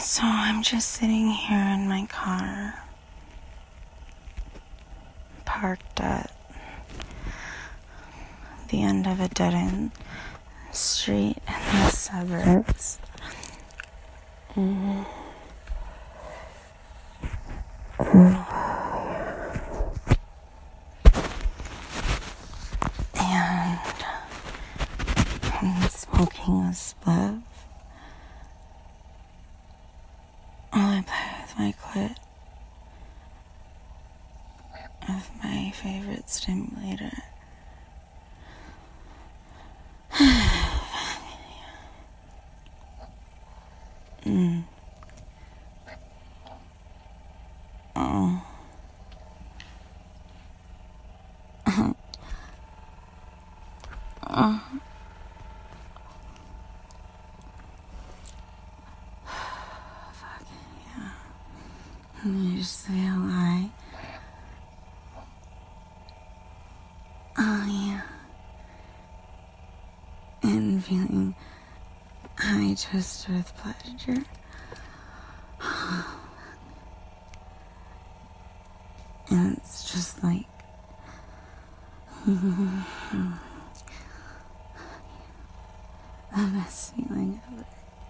So I'm just sitting here in my car, parked at the end of a dead-end street in the suburbs. And I'm smoking a spliff while I play with my clit with my favorite stimulator. Oh. Fuck yeah. You just feel high. Oh yeah. And feeling high twisted with pleasure. And it's just like the best feeling ever.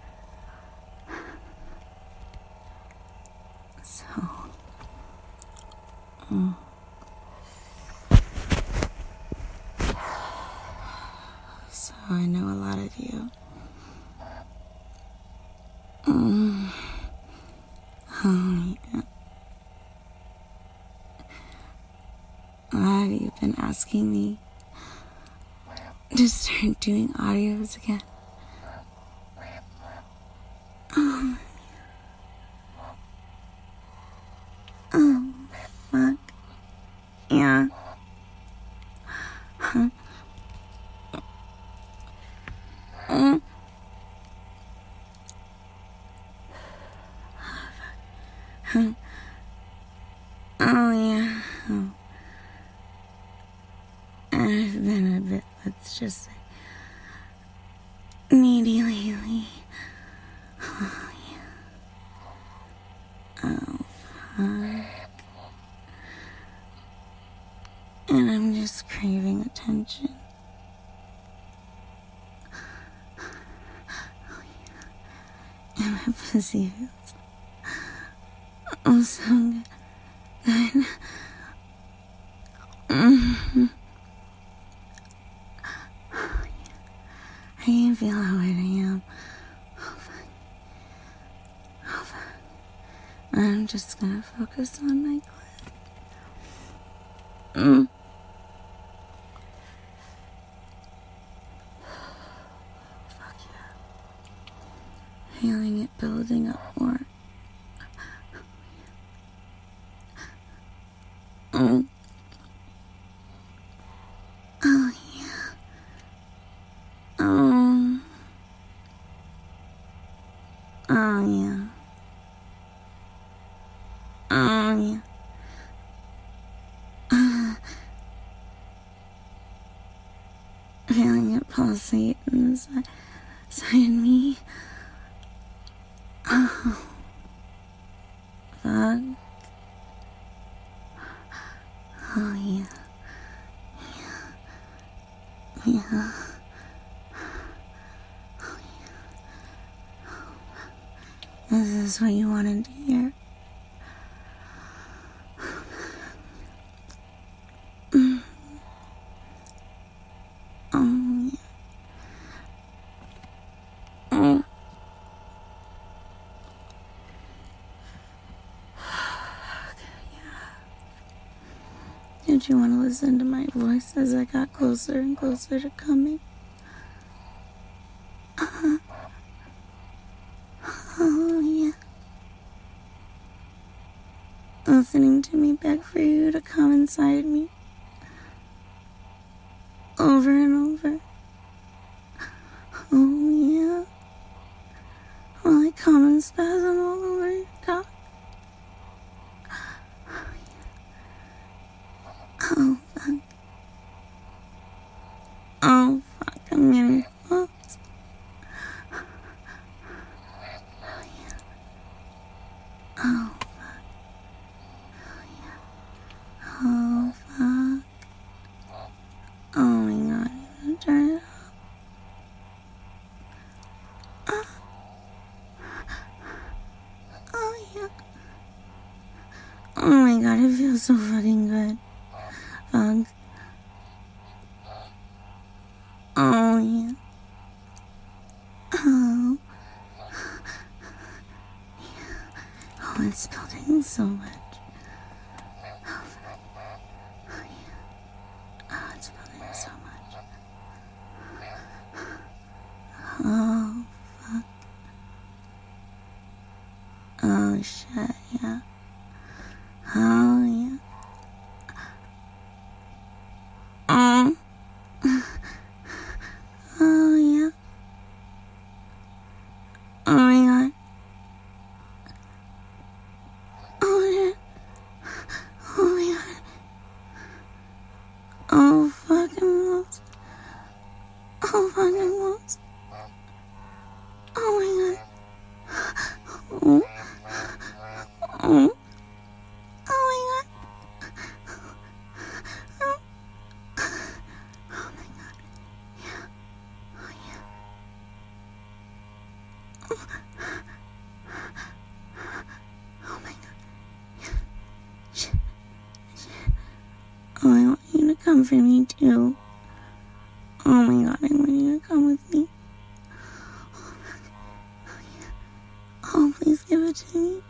So I know a lot of you. Oh yeah. A lot of you have been asking me to start doing audios again. Oh, fuck. Yeah. Oh, yeah. I've been a bit, let's just say, needy lately. Oh, yeah. Oh, fuck. And I'm just craving attention. Oh, yeah. And my pussy feels so good. I can feel how wet I am. Oh, fuck. Oh, fuck. I'm just gonna focus on my clit. Fuck yeah. Feeling it building up more. Oh yeah. Oh yeah. Oh yeah. Feeling it pulsate inside me. Oh. Fuck. Oh yeah. Yeah. Yeah. Oh yeah. This is what you wanted to hear. Oh yeah. Oh. Did you want to listen to my voice as I got closer and closer to coming? Oh, yeah. Listening to me beg for you to come inside me. Over and over. Oh, yeah. While I come and spasm all over your cock. Oh, fuck. Oh, fuck. I'm getting close. Oh, yeah. turn it up. Oh yeah. Oh my god, it feels so fucking good. Fuck. Oh yeah. Oh. Oh, it's building so much. Oh, fuck. Oh yeah. Oh, it's building so much. Oh, fuck. Oh, shit, yeah. Oh, yeah. Oh. Oh, yeah. Oh, my God. Oh, yeah. Oh, my God. Oh, fucking balls. Oh, fucking balls. Oh, my God. Oh. Oh. Oh, my God. Oh. Oh, my God. Yeah. Oh, yeah. Oh. Oh, my God. Yeah. Shit. Shit. Oh, I want you to come for me, too. Oh, my God. I want you to come with me. Oh, fuck. Oh, yeah. Oh, please give it to me.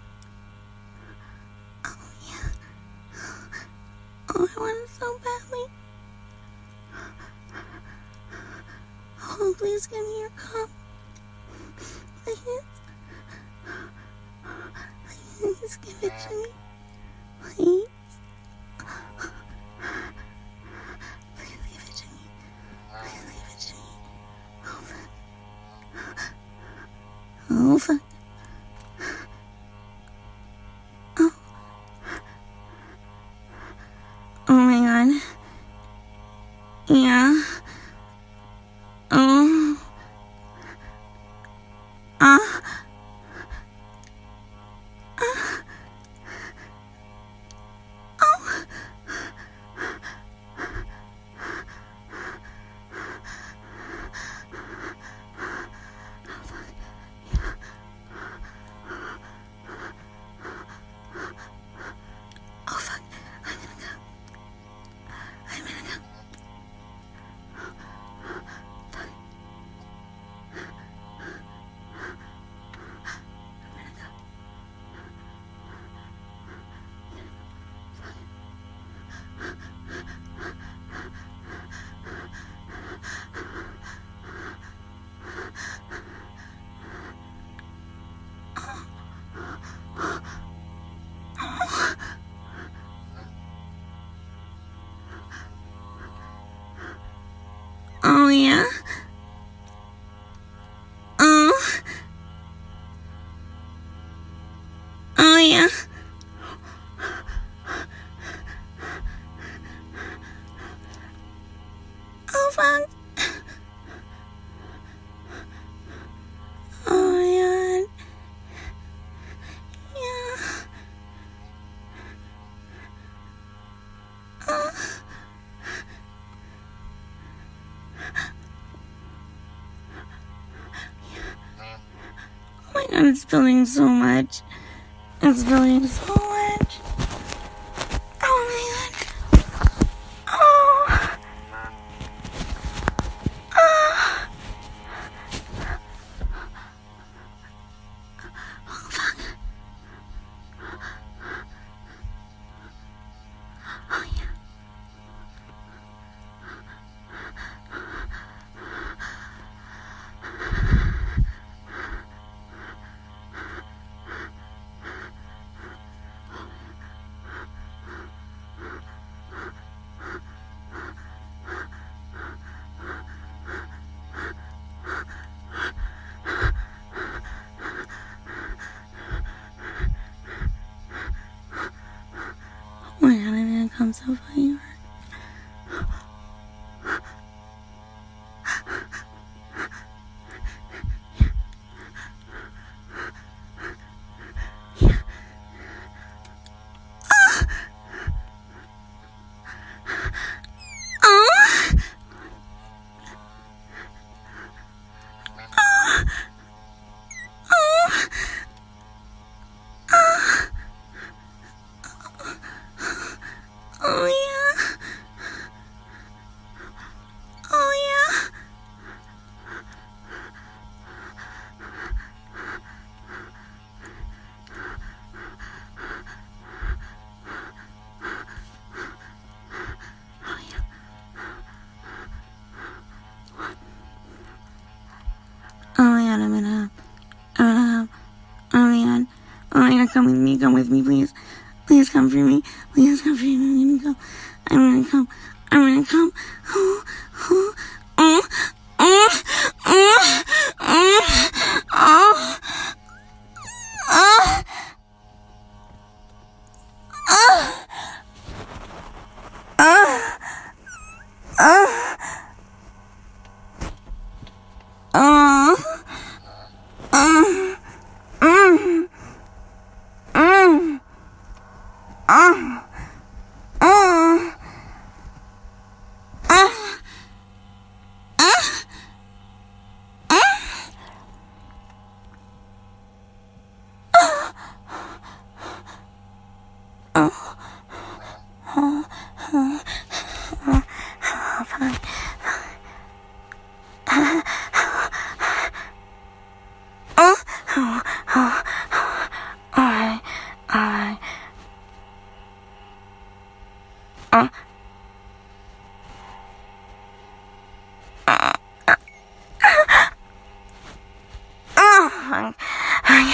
Oh, yeah. Oh, I want it so badly. Oh, please give me your cup. Please. Please give it to me. Please. Please give it to me. Please give it to me. Oh, fuck. Oh, fuck. Oh. Oh, my God. Yeah. Oh. Ah. Ah. Oh. Oh, fuck. I'm gonna go. I'm gonna go. Fuck. I'm gonna go. Oh, yeah. Oh. Oh, yeah. Oh, fuck. Oh, my God. Yeah. Oh. Oh my God, it's building so much. It's building so much. Oh my God. Oh. Oh. Oh, fuck. Oh, yeah. come with me. Come with me, please. Please come for me. Please come for me. I'm gonna go. I'm gonna come. I'm gonna come. Oh, oh, oh, oh, oh, oh, oh,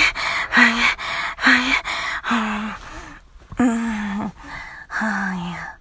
oh, yeah.